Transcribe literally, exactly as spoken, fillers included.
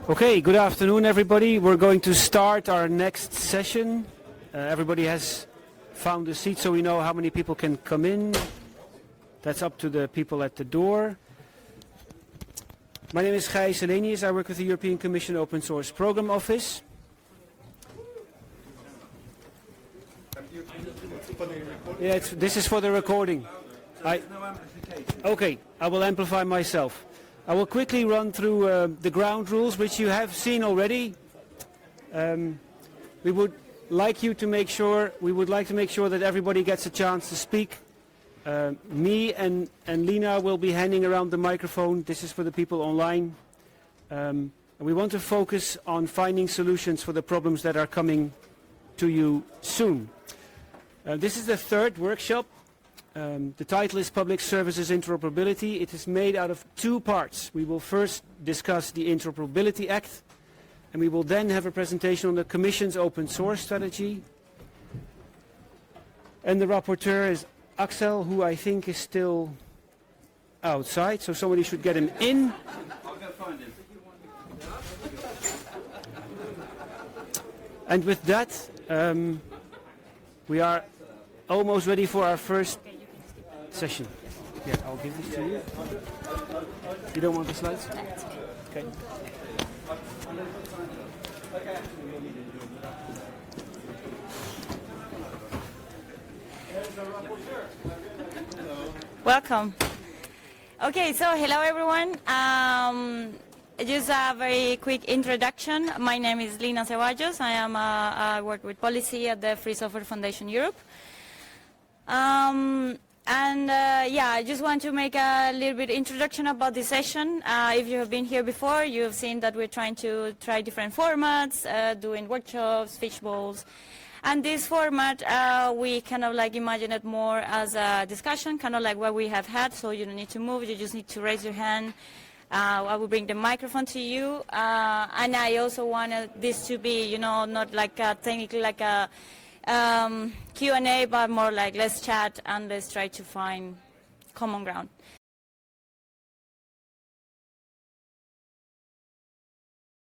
Okay, good afternoon everybody. We're going to start our next session. Uh, everybody has found a seat so we know how many people can come in. That's up to the people at the door. My name is Gijs Elenius. I work with the European Commission Open Source Program Office. Yeah, it's, this is for the recording. I, okay, I will amplify myself. I will quickly run through uh, the ground rules, which you have seen already. Um, we would like you to make sure, we would like to make sure that everybody gets a chance to speak. Uh, me and, and Lina will be handing around the microphone. This is for the people online. Um, and we want to focus on finding solutions for the problems that are coming to you soon. Uh, this is the third workshop. Um, the title is Public Services Interoperability. It is made out of two parts. We will first discuss the Interoperability Act, and we will then have a presentation on the Commission's open source strategy. And the rapporteur is Axel, who I think is still outside, so somebody should get him in. I'll go find him. And with that, um, we are almost ready for our first session. Yeah, I'll give this to you. You don't want the slides? Okay. Welcome. Okay, so hello everyone. Um, just a very quick introduction. My name is Lina Ceballos. I am uh, I work with policy at the Free Software Foundation Europe. Um, And uh, yeah, I just want to make a little bit introduction about this session. Uh, if you have been here before, you've seen that we're trying to try different formats, uh, doing workshops, fish bowls. And this format, uh, we kind of like imagine it more as a discussion, kind of like what we have had, so you don't need to move, you just need to raise your hand. Uh, I will bring the microphone to you. Uh, and I also wanted this to be, you know, not like a, technically like a Um, Q and A, but more like let's chat and let's try to find common ground.